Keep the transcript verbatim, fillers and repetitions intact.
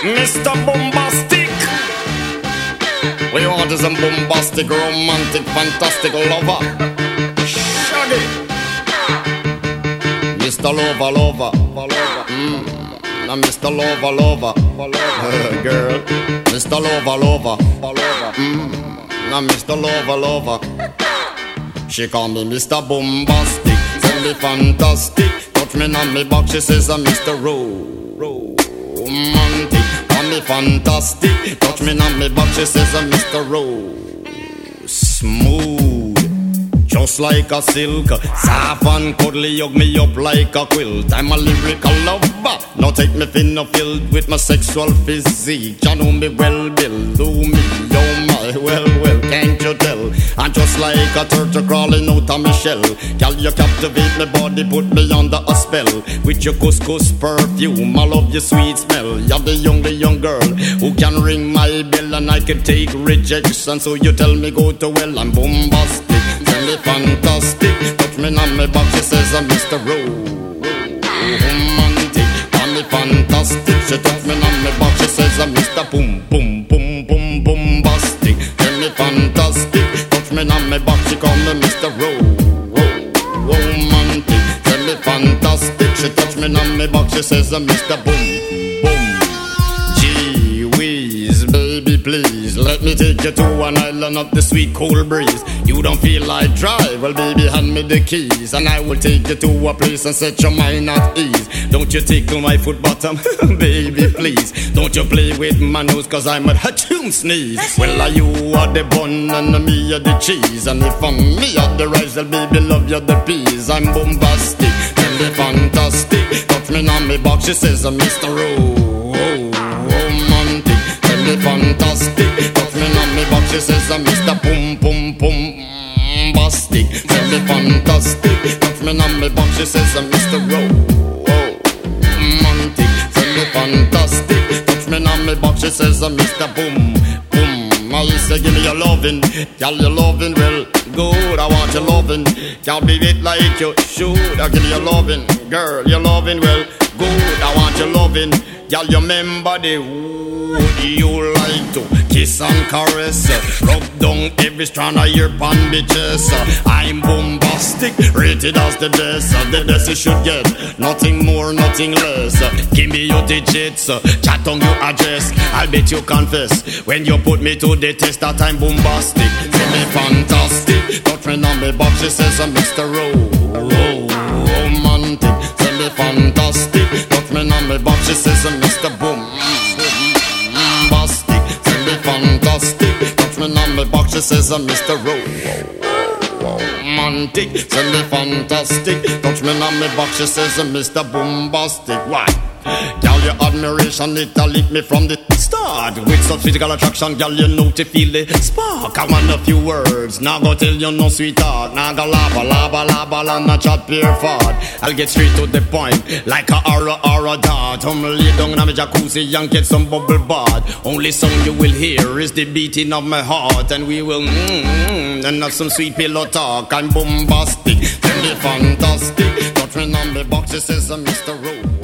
Mister Bombastic. We want is a bombastic, romantic, fantastic lover. Shaggy. Mister Lover, lover, lover. Mm. Now Mister Lover, lover, lover. Girl. Mister Lover, lover, lover. Mm. Now Mister Lover, lover. She call me Mister Bombastic. Tell me fantastic. Touch me on me back. She says I'm Mister Romantic. Call me fantastic. Touch me on me back. She says I'm Mister Rose. Smooth, just like a silk. Soft and cuddly, hug me up like a quilt. I'm a lyrical lover. Now take me thin or filled with my sexual physique. You know me well, Bill. Do me, oh my, well, well, can't you tell? I'm just like a turtle crawling out of my shell. Girl, you captivate my body, put me under a spell. With your couscous perfume, I love your sweet smell. You're the young, the young girl who can ring my bell, and I can take rejection. So you tell me go to well, I'm bombastic. Tell me fantastic. Touch me on my back, she says I'm Mister Romantic. Tell me fantastic. She touch me on my back, she says I'm Mister Boom, boom, boom, boom, bombastic. Tell me fantastic. Touch me on my back, she call me Mister Romantic. Tell me fantastic. She touch me on my back, she says I'm Mister Boom, boom. Gee whiz, baby please, let me take you to an island of the sweet cool breeze. You don't feel like drive? Well baby, hand me the keys, and I will take you to a place and set your mind at ease. Don't you tickle my foot bottom, baby please. Don't you play with my nose, cause I'm a hatchoon sneeze. Well are you are the bun and me are the cheese, and if I'm me are the rice, well baby love you the peas. I'm bombastic, tell me fantastic. Touch me on me box, she says I'm Mister Romantic. Tell me fantastic. Touch me on me box, she says I'm Mister Boom, boom, boom. Bastic, tell me fantastic. Touch me on me box, she says I'm Mister Romantic. Tell me fantastic. Touch me on me box, she says I'm Mister Boom, boom. I say give me your lovin', girl your lovin' well good. I want your lovin', can't be it like you should. I give me your lovin', girl your lovin' well good. I want your lovin', girl you remember the would you like to kiss and caress, rub down every strand of your bandages. I'm bombastic, rated as the best. The best you should get, nothing more, nothing less. Give me your digits, chat on your address. I'll bet you confess when you put me to the test that I'm bombastic. Tell me fantastic. Touch me on me box, she says I'm Mister Romantic. Tell me fantastic. Touch me on me box, she says I'm Mister Boom. Fantastic, touch me on me box, she says I'm Mister Romantic. Tell me fantastic, touch me on me box, she says I'm Mister Bombastic. Why? Girl, your admiration, it a lit me from the start. With such physical attraction, girl, you know to feel the spark. I want a few words, now go tell you no sweetheart. Now go lava, lava, lava, la, not chat pure fart. I'll get straight to the point, like a aura, aura dart. I'm lay down in my jacuzzi and get some bubble bath. Only song you will hear is the beating of my heart. And we will mmm, and have some sweet pillow talk. I'm bombastic, tell me fantastic. Touch me on the box, she says I'm Mister Rose.